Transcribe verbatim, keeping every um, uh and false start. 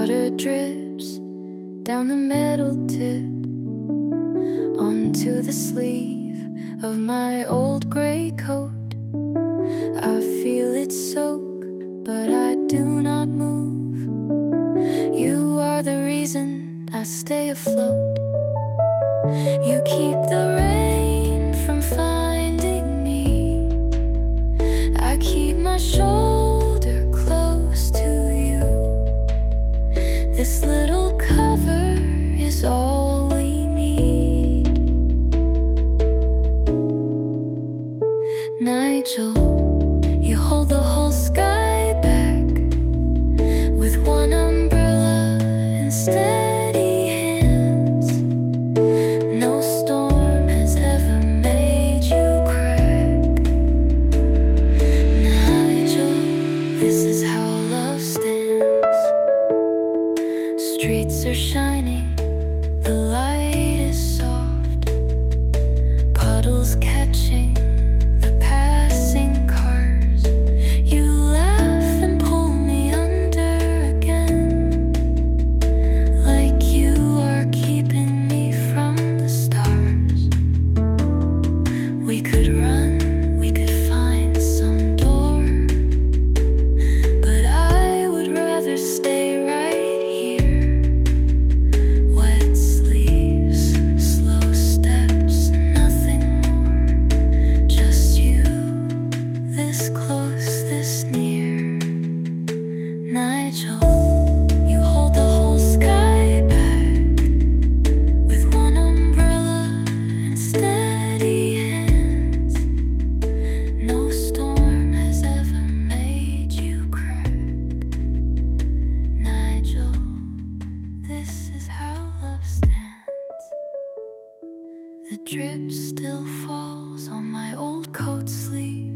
Water drips down the metal tip onto the sleeve of my old gray coat. I feel it soak, but I do not move. You are the reason I stay afloat. You keep the rain from finding me. I keep my shoulder close to you. This little cover is all we need. Nigel, you hold the whole sky back with one umbrella and steady hands. No storm has ever made you crack. Nigel, this is how love stands. Streets are shining, the light is soft. Puddles catching the passing cars. You laugh and pull me under again, like you are keeping me from the stars. We could run, we could find some door, but I would rather stay right here. Wet sleeves, slow steps, nothing more. Just you, this close, this near. Nigel, you hold the whole sky back with one umbrella and steady hands. No storm has ever made you crack. Nigel, this is how love stands. The drip still falls on my old coat sleeve.